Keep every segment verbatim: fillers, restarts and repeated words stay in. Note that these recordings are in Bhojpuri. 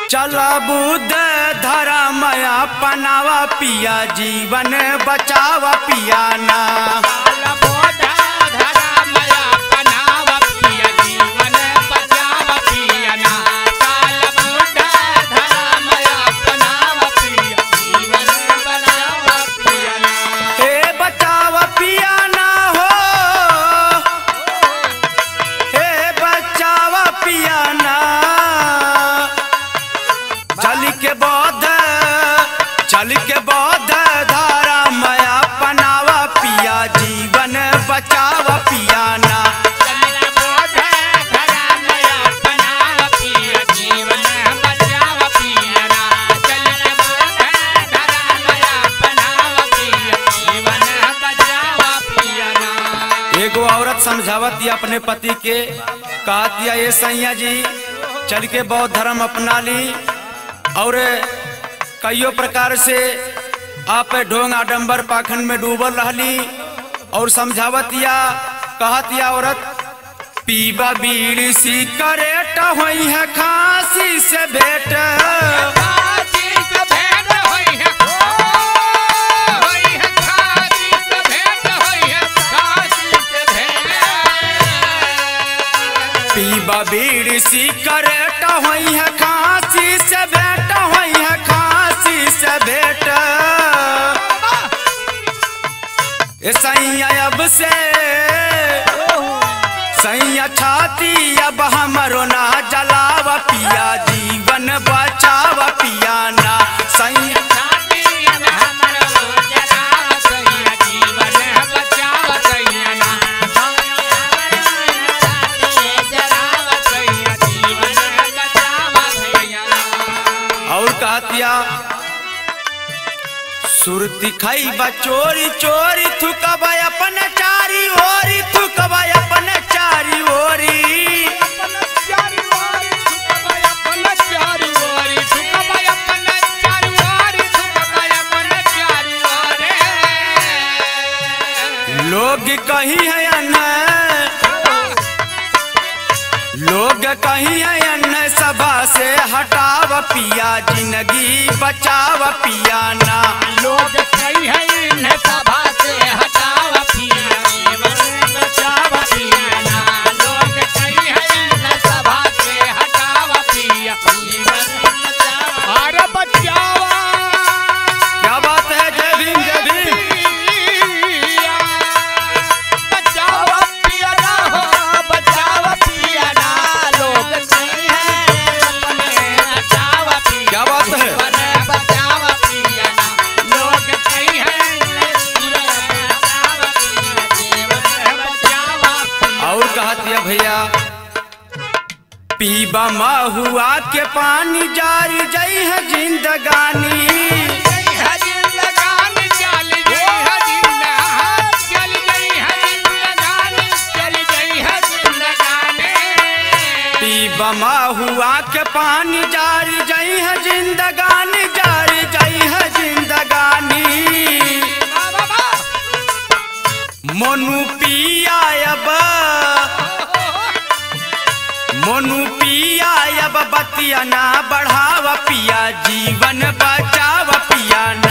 चला बुद्ध धर्म अपनावा पिया जीवन बचावा पिया ना। चल के बौद्ध धारा में अपनावा पिया जीवन बचावा पिया ना। एगो औरत समझावत या अपने पति के, कहत या ये सैया जी चल के बौद्ध धर्म अपना ली और कईयों प्रकार से आप ढोंग आडंबर पाखंड में डूबल रहली। और समझावत या कहत या औरत पीबा बीड़ी सिगरेट होई है खांसी से भेंट। पीबा बीड़ी सिगरेट होई है खांसी से भेंट होई है खांसी से भेंट। सैया अब से सैया छाती अब हमरो ना जलावा पिया जीवन बचावा पिया ना। सैया और कहतिया सुरती खाइबा चोरी चोरी थुकबा अपन चारी ओरी थुकबा अपन चारी ओरी। लोग कहीं है अन्न लोग कहीं है अन्न सभा से हटावा पिया जिंदगी बचावा पिया ना। लोग कहीं है इन सभा से हटावा पिया जीवन बचावा पिया ना। लोग कहीं है इन सभा से हटावा पिया जीवन बचावा। अरे बचावा क्या बात है। जय भीम जय भीम। बचावा पिया ना हो बचावा पिया ना। लोग कहीं है अपने बचावा पिया। क्या बात है। बचावा पिया ना। लोग कहीं है और कहतिया भैया पीबा महुआ के पानी जारी जई है जिंदगानी। पीबा महुआ के पानी जारी जई है जिंदगानी जारी जई है जिंदगानी। मोनू पिया अब मोनू पिया अब बतिया ना बढ़ावा पिया जीवन बचावा पिया ना।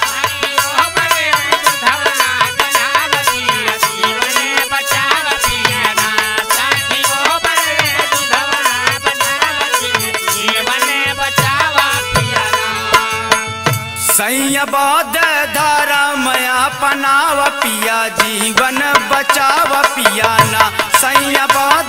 सैया बौद्ध धर्म अपनावा पिया जीवन बचावा पिया ना। सैया